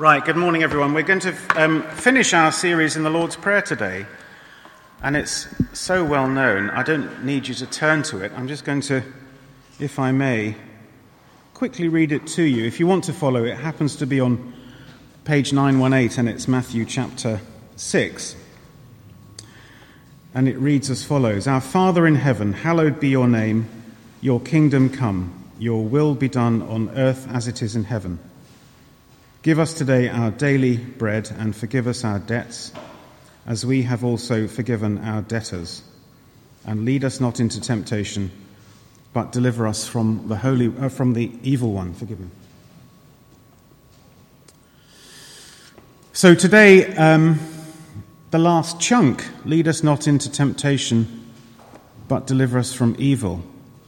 Right, good morning everyone. We're going to finish our series in the Lord's Prayer today, and it's so well known, I don't need you to turn to it. I'm just going to, if I may, quickly read it to you. If you want to follow, it happens to be on page 918, and it's Matthew chapter 6. And it reads as follows: Our Father in heaven, hallowed be your name, your kingdom come, your will be done on earth as it is in heaven. Give us today our daily bread, and forgive us our debts, as we have also forgiven our debtors. And lead us not into temptation, but deliver us from the evil one. Forgive me. So today, the last chunk: lead us not into temptation, but deliver us from evil.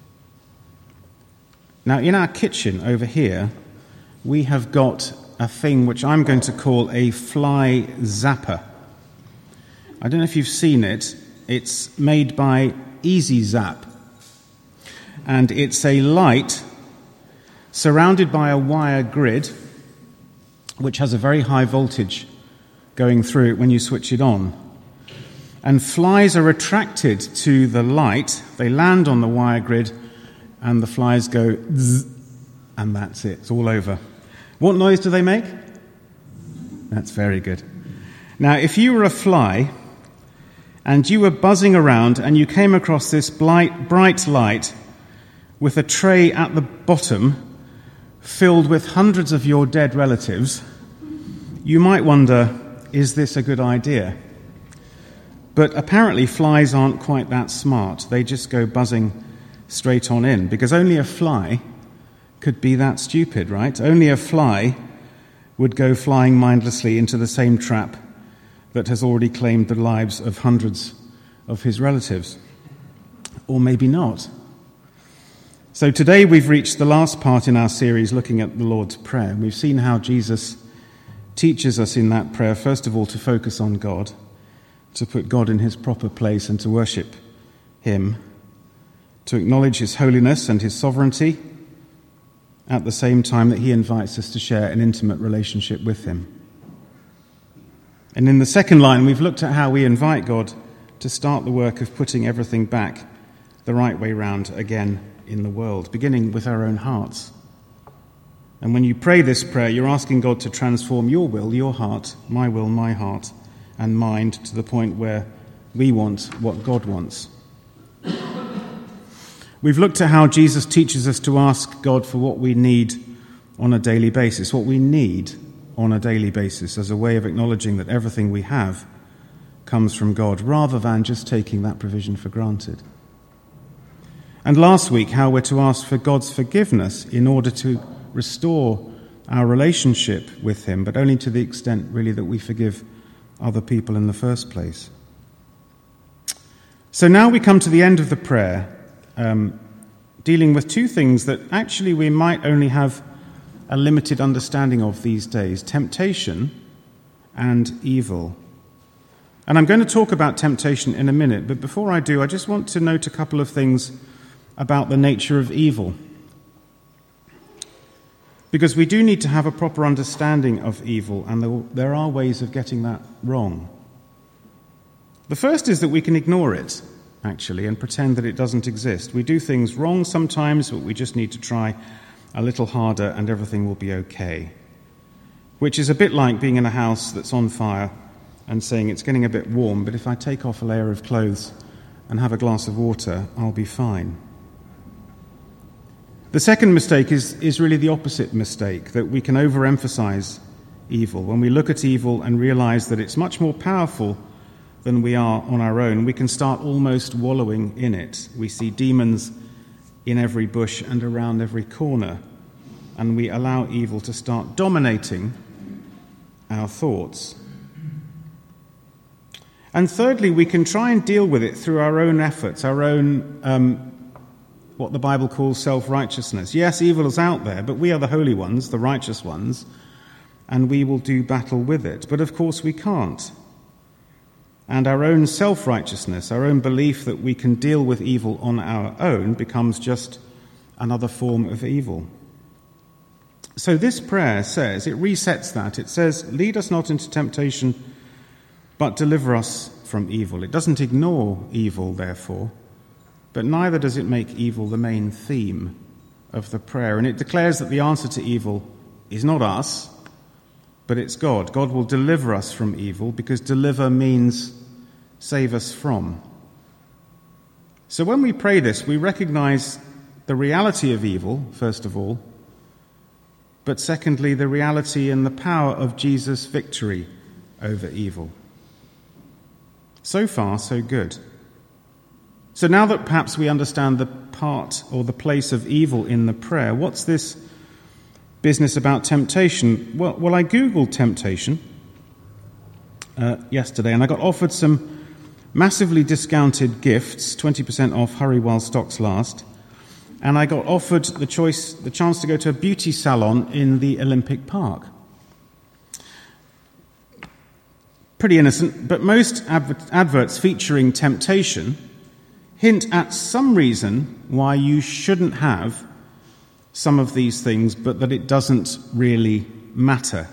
Now, in our kitchen over here, we have got a thing which I'm going to call a fly zapper. I don't know if you've seen it. It's made by Easy Zap. And it's a light surrounded by a wire grid which has a very high voltage going through it when you switch it on. And flies are attracted to the light. They land on the wire grid and the flies go zzz, and that's it. It's all over. What noise do they make? That's very good. Now, if you were a fly and you were buzzing around and you came across this bright light with a tray at the bottom filled with hundreds of your dead relatives, you might wonder, is this a good idea? But apparently flies aren't quite that smart. They just go buzzing straight on in, because only a fly could be that stupid, right? Only a fly would go flying mindlessly into the same trap that has already claimed the lives of hundreds of his relatives. Or maybe not. So today we've reached the last part in our series looking at the Lord's Prayer. We've seen how Jesus teaches us in that prayer, first of all, to focus on God, to put God in his proper place and to worship him, to acknowledge his holiness and his sovereignty, at the same time that he invites us to share an intimate relationship with him. And in the second line, we've looked at how we invite God to start the work of putting everything back the right way round again in the world, beginning with our own hearts. And when you pray this prayer, you're asking God to transform your will, your heart, my heart, and mind to the point where we want what God wants. We've looked at how Jesus teaches us to ask God for what we need on a daily basis, as a way of acknowledging that everything we have comes from God, rather than just taking that provision for granted. And last week, how we're to ask for God's forgiveness in order to restore our relationship with him, but only to the extent, really, that we forgive other people in the first place. So now we come to the end of the prayer, dealing with two things that actually we might only have a limited understanding of these days: temptation and evil. And I'm going to talk about temptation in a minute, but before I do, I just want to note a couple of things about the nature of evil. Because we do need to have a proper understanding of evil, and there are ways of getting that wrong. The first is that we can ignore it, actually, and pretend that it doesn't exist. We do things wrong sometimes, but we just need to try a little harder and everything will be okay. Which is a bit like being in a house that's on fire and saying it's getting a bit warm, but if I take off a layer of clothes and have a glass of water, I'll be fine. The second mistake is really the opposite mistake, that we can overemphasize evil. When we look at evil and realize that it's much more powerful than we are on our own, we can start almost wallowing in it. We see demons in every bush and around every corner, and we allow evil to start dominating our thoughts. And thirdly, we can try and deal with it through our own efforts, our own what the Bible calls self-righteousness. Yes, evil is out there, but we are the holy ones, the righteous ones, and we will do battle with it. But of course we can't. And our own self-righteousness, our own belief that we can deal with evil on our own, becomes just another form of evil. So this prayer says, it resets that. It says, lead us not into temptation, but deliver us from evil. It doesn't ignore evil, therefore, but neither does it make evil the main theme of the prayer. And it declares that the answer to evil is not us, but it's God. God will deliver us from evil, because deliver means save us from. So when we pray this, we recognize the reality of evil, first of all, but secondly, the reality and the power of Jesus' victory over evil. So far, so good. So now that perhaps we understand the part or the place of evil in the prayer, what's this business about temptation? Well, I Googled temptation yesterday, and I got offered some massively discounted gifts, 20% off, hurry while stocks last. And I got offered the chance to go to a beauty salon in the Olympic Park. Pretty innocent, but most adverts featuring temptation hint at some reason why you shouldn't have some of these things, but that it doesn't really matter.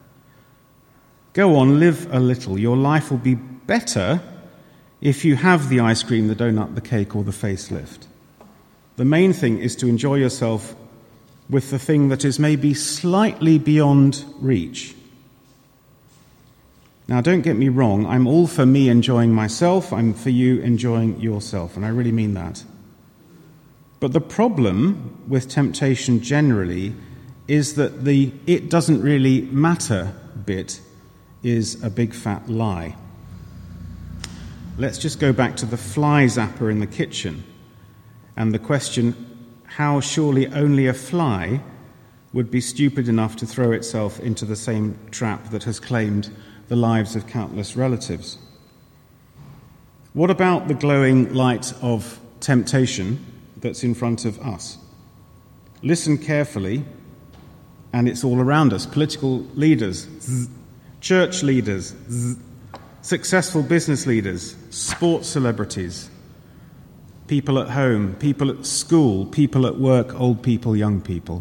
Go on, live a little. Your life will be better if you have the ice cream, the donut, the cake, or the facelift. The main thing is to enjoy yourself with the thing that is maybe slightly beyond reach. Now, don't get me wrong, I'm all for me enjoying myself, I'm for you enjoying yourself, and I really mean that. But the problem with temptation generally is that the it doesn't really matter bit is a big fat lie. Let's just go back to the fly zapper in the kitchen. And the question, how surely only a fly would be stupid enough to throw itself into the same trap that has claimed the lives of countless relatives? What about the glowing light of temptation that's in front of us? Listen carefully, and it's all around us. Political leaders, church leaders, successful business leaders, sports celebrities, people at home, people at school, people at work, old people, young people.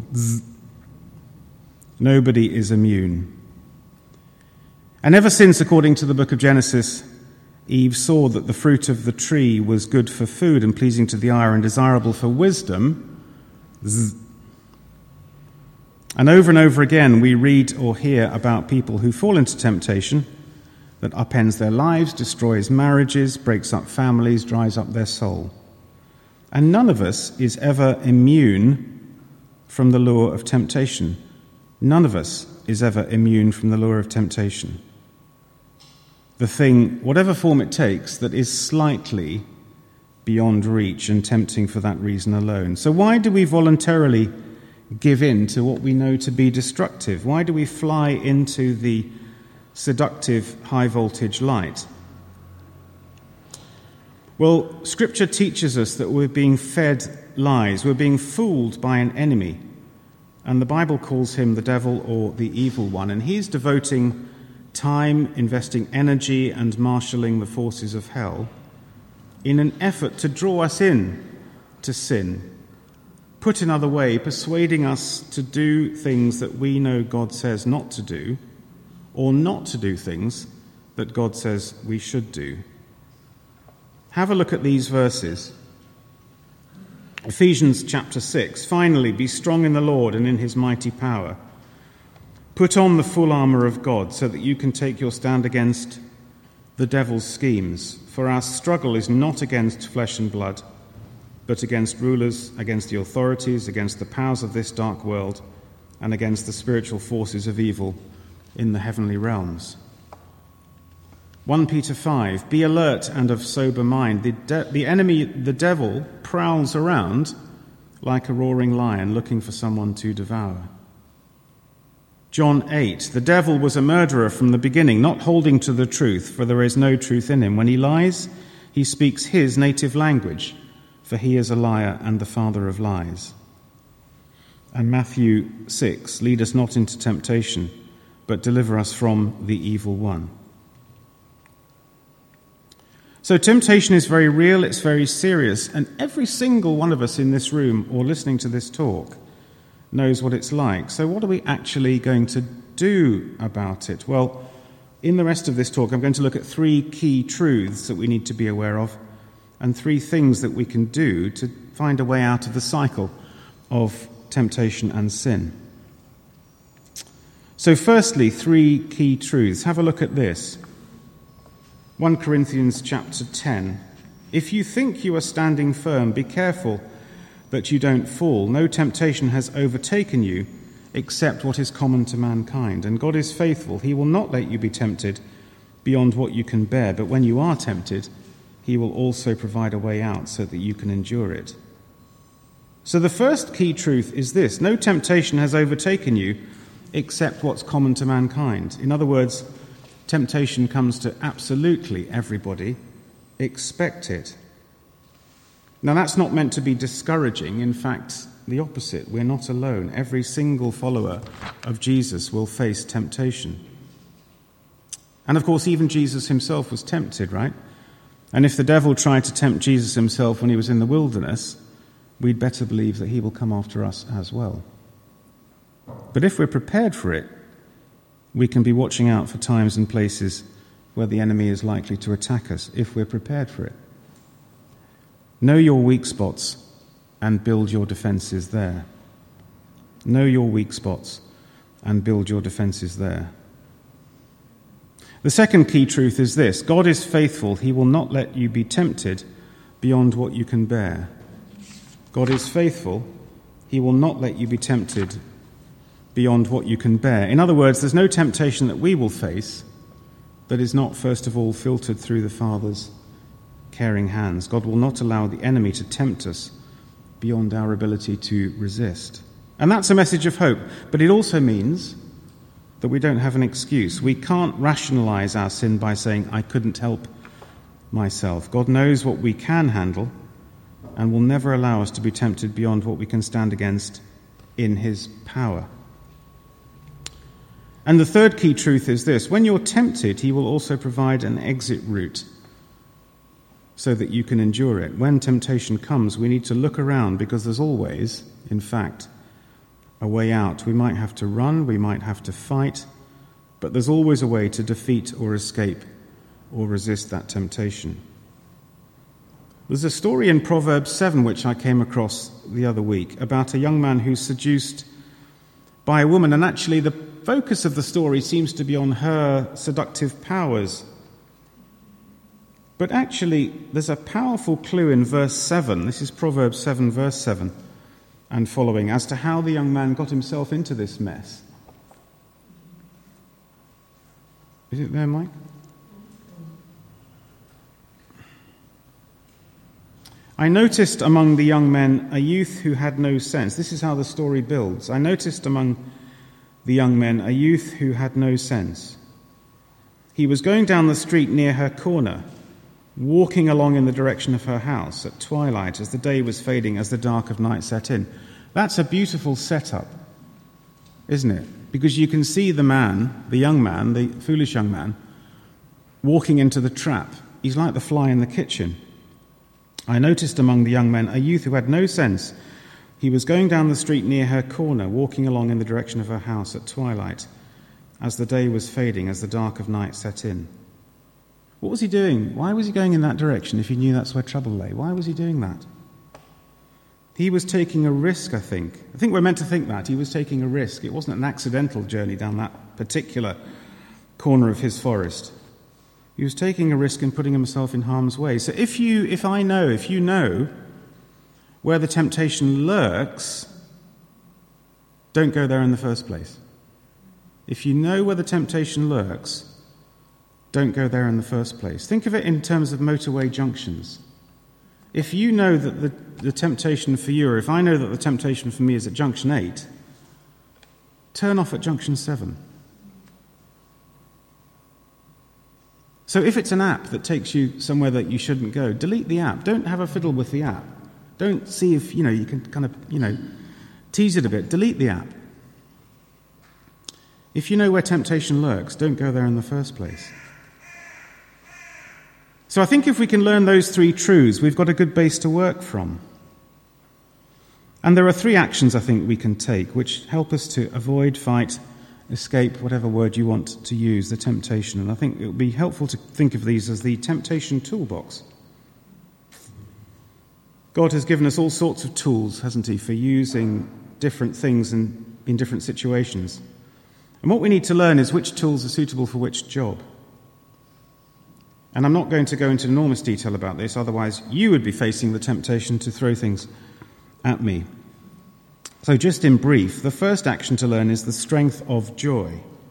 Nobody is immune. And ever since, according to the book of Genesis, Eve saw that the fruit of the tree was good for food and pleasing to the eye and desirable for wisdom, and over again we read or hear about people who fall into temptation that upends their lives, destroys marriages, breaks up families, dries up their soul. And none of us is ever immune from the lure of temptation. None of us is ever immune from the lure of temptation. The thing, whatever form it takes, that is slightly beyond reach and tempting for that reason alone. So why do we voluntarily give in to what we know to be destructive? Why do we fly into the seductive high-voltage light? Well, Scripture teaches us that we're being fed lies. We're being fooled by an enemy. And the Bible calls him the devil or the evil one. And he's devoting time, investing energy, and marshalling the forces of hell in an effort to draw us in to sin. Put another way, persuading us to do things that we know God says not to do, or not to do things that God says we should do. Have a look at these verses. Ephesians chapter 6. Finally, be strong in the Lord and in his mighty power. Put on the full armour of God so that you can take your stand against the devil's schemes. For our struggle is not against flesh and blood, but against rulers, against the authorities, against the powers of this dark world, and against the spiritual forces of evil in the heavenly realms. 1 Peter 5, be alert and of sober mind. The enemy, the devil, prowls around like a roaring lion looking for someone to devour. John 8, the devil was a murderer from the beginning, not holding to the truth, for there is no truth in him. When he lies, he speaks his native language, for he is a liar and the father of lies. And Matthew 6, lead us not into temptation, but deliver us from the evil one. So temptation is very real, it's very serious, and every single one of us in this room or listening to this talk knows what it's like. So what are we actually going to do about it? Well, in the rest of this talk, I'm going to look at 3 key truths that we need to be aware of and 3 things that we can do to find a way out of the cycle of temptation and sin. So firstly, 3 key truths. Have a look at this. 1 Corinthians chapter 10. If you think you are standing firm, be careful that you don't fall. No temptation has overtaken you except what is common to mankind. And God is faithful. He will not let you be tempted beyond what you can bear. But when you are tempted, he will also provide a way out so that you can endure it. So the first key truth is this: no temptation has overtaken you except what's common to mankind. In other words, temptation comes to absolutely everybody. Expect it. Now, that's not meant to be discouraging. In fact, the opposite. We're not alone. Every single follower of Jesus will face temptation. And of course, even Jesus himself was tempted, right? And if the devil tried to tempt Jesus himself when he was in the wilderness, we'd better believe that he will come after us as well. But if we're prepared for it, we can be watching out for times and places where the enemy is likely to attack us, if we're prepared for it. Know your weak spots and build your defenses there. Know your weak spots and build your defenses there. The second key truth is this: God is faithful. He will not let you be tempted beyond what you can bear. God is faithful. He will not let you be tempted beyond what you can bear. In other words, there's no temptation that we will face that is not first of all filtered through the Father's caring hands. God will not allow the enemy to tempt us beyond our ability to resist. And that's a message of hope, but it also means that we don't have an excuse. We can't rationalize our sin by saying, I couldn't help myself. God knows what we can handle and will never allow us to be tempted beyond what we can stand against in his power. And the third key truth is this: when you're tempted, he will also provide an exit route so that you can endure it. When temptation comes, we need to look around, because there's always, in fact, a way out. We might have to run, we might have to fight, but there's always a way to defeat or escape or resist that temptation. There's a story in Proverbs 7 which I came across the other week about a young man who's seduced by a woman, and actually the focus of the story seems to be on her seductive powers. But actually, there's a powerful clue in verse 7. This is Proverbs 7, verse 7 and following, as to how the young man got himself into this mess. Is it there, Mike? I noticed among the young men a youth who had no sense. This is how the story builds. I noticed among the young men a youth who had no sense. He was going down the street near her corner, walking along in the direction of her house at twilight, as the day was fading, as the dark of night set in. That's a beautiful setup, isn't it? Because you can see the man, the young man, the foolish young man, walking into the trap. He's like the fly in the kitchen. I noticed among the young men a youth who had no sense. He was going down the street near her corner, walking along in the direction of her house at twilight, as the day was fading, as the dark of night set in. What was he doing? Why was he going in that direction if he knew that's where trouble lay? Why was he doing that? He was taking a risk, I think. I think we're meant to think that. He was taking a risk. It wasn't an accidental journey down that particular corner of his forest. He was taking a risk and putting himself in harm's way. So if you know where the temptation lurks, don't go there in the first place. If you know where the temptation lurks, don't go there in the first place. Think of it in terms of motorway junctions. If you know that the temptation for you, or if I know that the temptation for me is at junction 8, turn off at junction 7. So if it's an app that takes you somewhere that you shouldn't go, delete the app. Don't have a fiddle with the app. Don't see if, you can kind of, tease it a bit. Delete the app. If you know where temptation lurks, don't go there in the first place. So I think if we can learn those 3 truths, we've got a good base to work from. And there are three actions I think we can take which help us to avoid, fight, escape, whatever word you want to use, the temptation. And I think it would be helpful to think of these as the temptation toolbox. God has given us all sorts of tools, hasn't he, for using different things in different situations. And what we need to learn is which tools are suitable for which job. And I'm not going to go into enormous detail about this, otherwise you would be facing the temptation to throw things at me. So just in brief, the first action to learn is the strength of joy.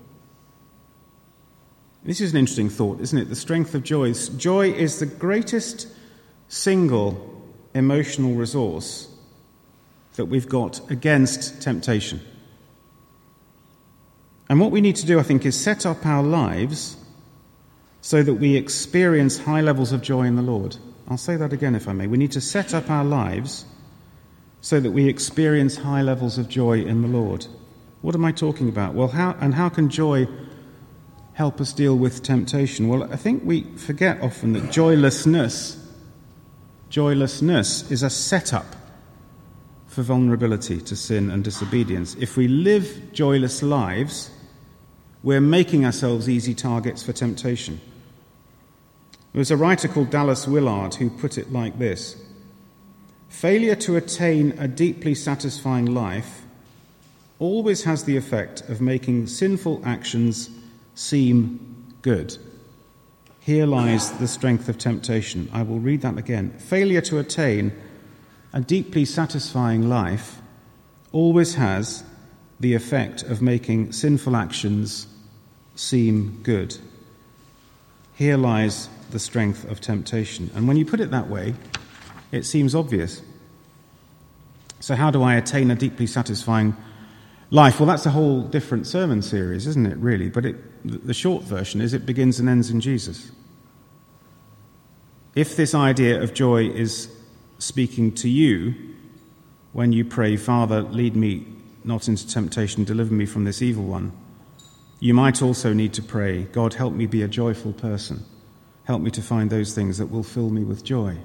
This is an interesting thought, isn't it? The strength of joy. Joy is the greatest single emotional resource that we've got against temptation. And what we need to do, I think, is set up our lives so that we experience high levels of joy in the Lord. I'll say that again, if I may. We need to set up our lives so that we experience high levels of joy in the Lord. What am I talking about? Well, how can joy help us deal with temptation? Well, I think we forget often that joylessness is a setup for vulnerability to sin and disobedience. If we live joyless lives, we're making ourselves easy targets for temptation. There was a writer called Dallas Willard who put it like this: failure to attain a deeply satisfying life always has the effect of making sinful actions seem good. Here lies the strength of temptation. I will read that again. Failure to attain a deeply satisfying life always has the effect of making sinful actions seem good. Here lies the strength of temptation. And when you put it that way, it seems obvious. So how do I attain a deeply satisfying life? Well, that's a whole different sermon series, isn't it, really? But the short version is it begins and ends in Jesus. If this idea of joy is speaking to you when you pray, Father, lead me not into temptation, deliver me from this evil one, you might also need to pray, God, help me be a joyful person. Help me to find those things that will fill me with joy.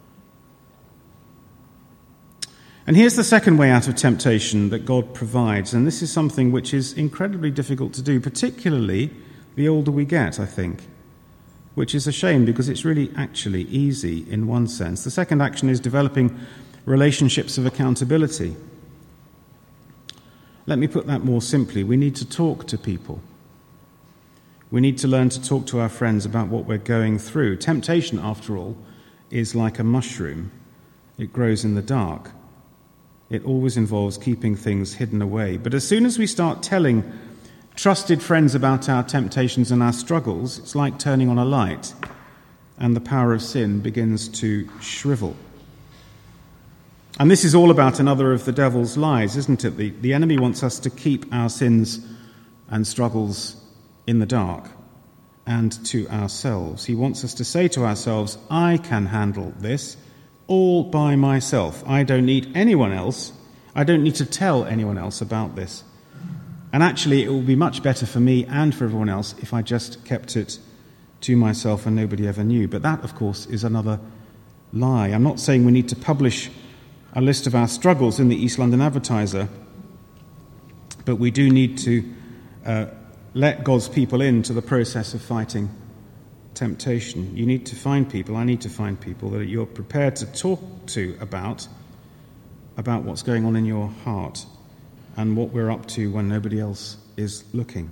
And here's the second way out of temptation that God provides, and this is something which is incredibly difficult to do, particularly the older we get, I think, which is a shame because it's really actually easy in one sense. The second action is developing relationships of accountability. Let me put that more simply. We need to talk to people. We need to learn to talk to our friends about what we're going through. Temptation, after all, is like a mushroom. It grows in the dark. It always involves keeping things hidden away. But as soon as we start telling trusted friends about our temptations and our struggles, it's like turning on a light, and the power of sin begins to shrivel. And this is all about another of the devil's lies, isn't it? The enemy wants us to keep our sins and struggles in the dark and to ourselves. He wants us to say to ourselves, I can handle this all by myself. I don't need anyone else. I don't need to tell anyone else about this. And actually, it will be much better for me and for everyone else if I just kept it to myself and nobody ever knew. But that, of course, is another lie. I'm not saying we need to publish a list of our struggles in the East London Advertiser, but we do need to let God's people into the process of fighting temptation. You need to find people, I need to find people that you're prepared to talk to about what's going on in your heart and what we're up to when nobody else is looking.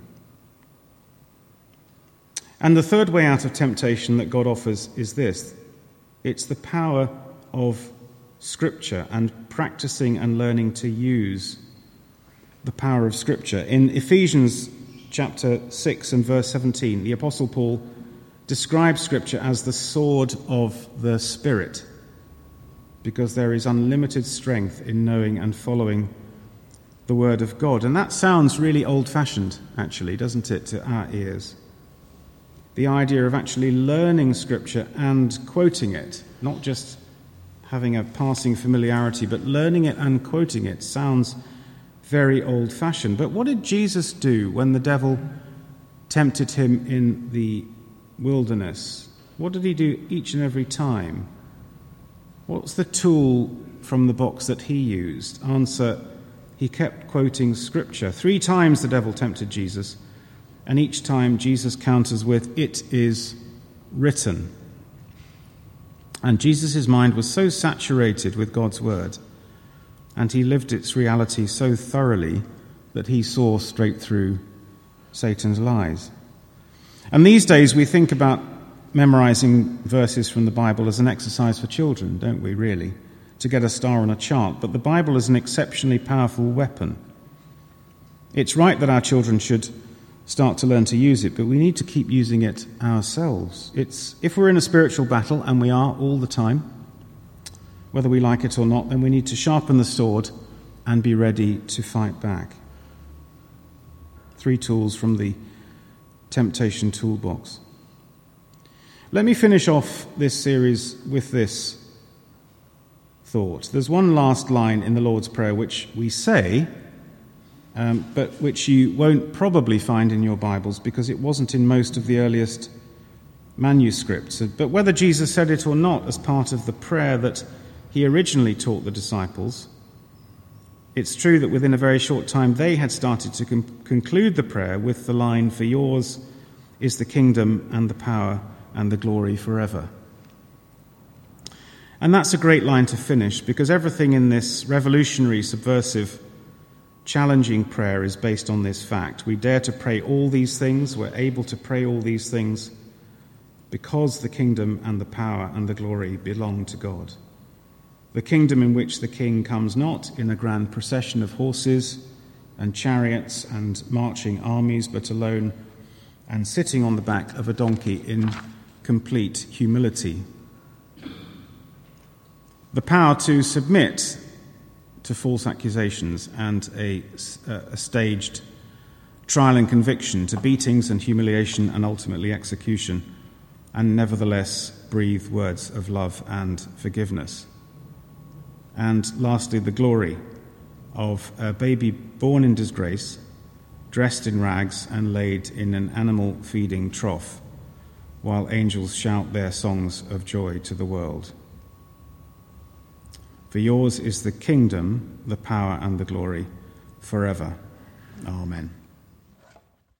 And the third way out of temptation that God offers is this. It's the power of Scripture and practicing and learning to use the power of Scripture. In Ephesians chapter 6 and verse 17, the Apostle Paul describes Scripture as the sword of the Spirit, because there is unlimited strength in knowing and following the Word of God. And that sounds really old-fashioned, actually, doesn't it, to our ears? The idea of actually learning Scripture and quoting it, not just having a passing familiarity, but learning it and quoting it sounds very old-fashioned. But what did Jesus do when the devil tempted him in the wilderness? What did he do each and every time? What's the tool from the box that he used? Answer, he kept quoting Scripture. 3 times the devil tempted Jesus, and each time Jesus counters with, "It is written." And Jesus' mind was so saturated with God's word, and he lived its reality so thoroughly that he saw straight through Satan's lies. And these days we think about memorizing verses from the Bible as an exercise for children, don't we, really? To get a star on a chart. But the Bible is an exceptionally powerful weapon. It's right that our children should start to learn to use it, but we need to keep using it ourselves. If we're in a spiritual battle, and we are all the time, whether we like it or not, then we need to sharpen the sword and be ready to fight back. 3 tools from the temptation toolbox. Let me finish off this series with this thought. There's one last line in the Lord's Prayer which we say, but which you won't probably find in your Bibles because it wasn't in most of the earliest manuscripts. But whether Jesus said it or not as part of the prayer that he originally taught the disciples, it's true that within a very short time they had started to conclude the prayer with the line, "For yours is the kingdom and the power and the glory forever." And that's a great line to finish, because everything in this revolutionary, subversive, challenging prayer is based on this fact. We dare to pray all these things, we're able to pray all these things because the kingdom and the power and the glory belong to God. The kingdom in which the king comes not in a grand procession of horses and chariots and marching armies, but alone and sitting on the back of a donkey in complete humility. The power to submit to false accusations and a staged trial and conviction, to beatings and humiliation and ultimately execution, and nevertheless breathe words of love and forgiveness. And lastly, the glory of a baby born in disgrace, dressed in rags and laid in an animal feeding trough, while angels shout their songs of joy to the world. For yours is the kingdom, the power and the glory forever. Amen.